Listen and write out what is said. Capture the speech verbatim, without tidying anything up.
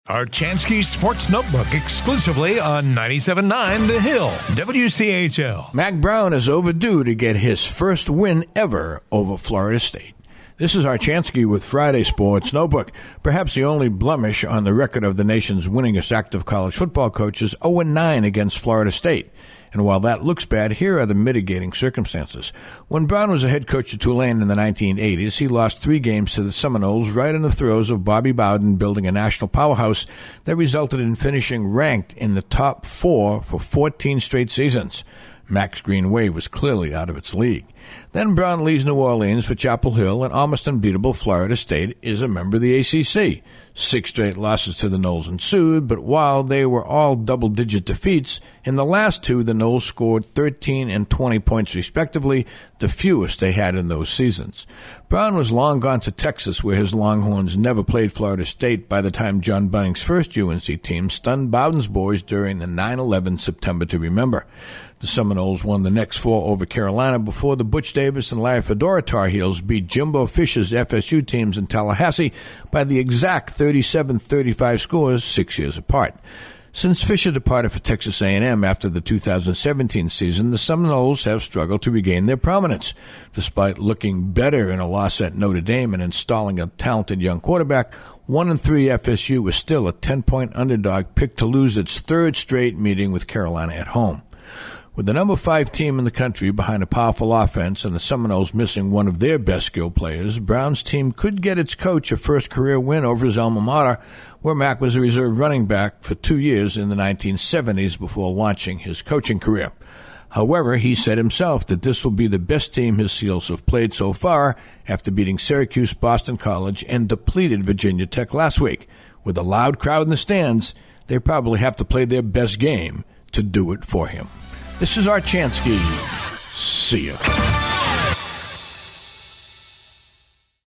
Archansky Sports Notebook exclusively on ninety-seven point nine The Hill, W C H L. Mack Brown is overdue to get his first win ever over Florida State. This is Archansky with Friday Sports Notebook. Perhaps the only blemish on the record of the nation's winningest active college football coach is oh and nine against Florida State. And while that looks bad, here are the mitigating circumstances. When Brown was a head coach at Tulane in the nineteen eighties, he lost three games to the Seminoles right in the throes of Bobby Bowden building a national powerhouse that resulted in finishing ranked in the top four for fourteen straight seasons. Mack's Green Wave was clearly out of its league. Then Brown leaves New Orleans for Chapel Hill, and almost unbeatable Florida State is a member of the A C C. Six straight losses to the Noles ensued, but while they were all double-digit defeats, in the last two the Noles scored thirteen and twenty points respectively, the fewest they had in those seasons. Brown was long gone to Texas, where his Longhorns never played Florida State by the time John Bunning's first U N C team stunned Bowden's boys during the nine eleven September to remember. The Seminoles won the next four over Carolina before the Butch Davis and Larry Fedora Tar Heels beat Jimbo Fisher's F S U teams in Tallahassee by the exact thirty-seven thirty-five scores six years apart. Since Fisher departed for Texas A and M after the two thousand seventeen season, the Seminoles have struggled to regain their prominence. Despite looking better in a loss at Notre Dame and installing a talented young quarterback, one and three F S U was still a ten-point underdog picked to lose its third straight meeting with Carolina at home. With the number five team in the country behind a powerful offense and the Seminoles missing one of their best skilled players, Brown's team could get its coach a first career win over his alma mater, where Mack was a reserve running back for two years in the nineteen seventies before launching his coaching career. However, he said himself that this will be the best team his Seals have played so far after beating Syracuse, Boston College, and depleted Virginia Tech last week. With a loud crowd in the stands, they probably have to play their best game to do it for him. This is Archansky. See ya.